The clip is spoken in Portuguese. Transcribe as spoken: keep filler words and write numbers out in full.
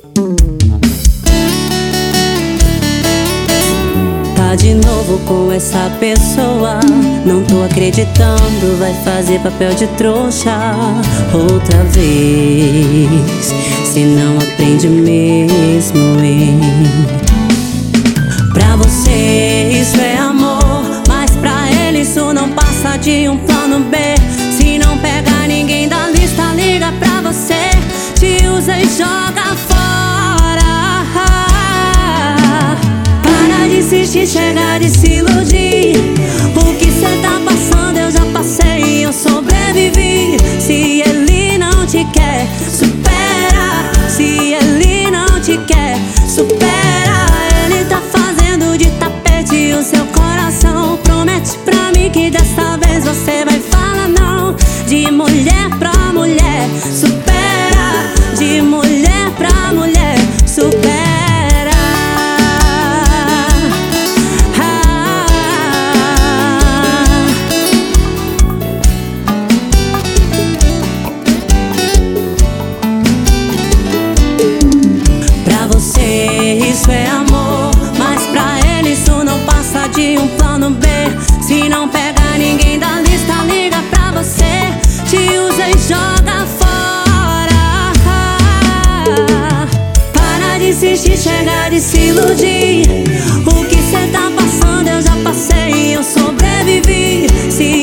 Tá de novo com essa pessoa, não tô acreditando, vai fazer papel de trouxa outra vez. Se não aprende mesmo, hein? Pra você isso é amor, mas pra ele isso não passa de um plano B. Se não pega ninguém da lista, liga pra você, te usa e joga fora. Para de insistir, chega de se iludir. O que cê tá passando eu já passei e eu sobrevivi. Se ele não te quer, supera. Se ele não te quer, supera. Ele tá fazendo de tapete o seu coração. Promete pra mim que dessa vez você vai falar não. De mulher pra mulher, supera. De mulher pra mulher, supera. Isso é amor, mas pra ele isso não passa de um plano B. Se não pega ninguém da lista, liga pra você, te usa e joga fora. Para de insistir, chega de se iludir. O que cê tá passando eu já passei e eu sobrevivi. Se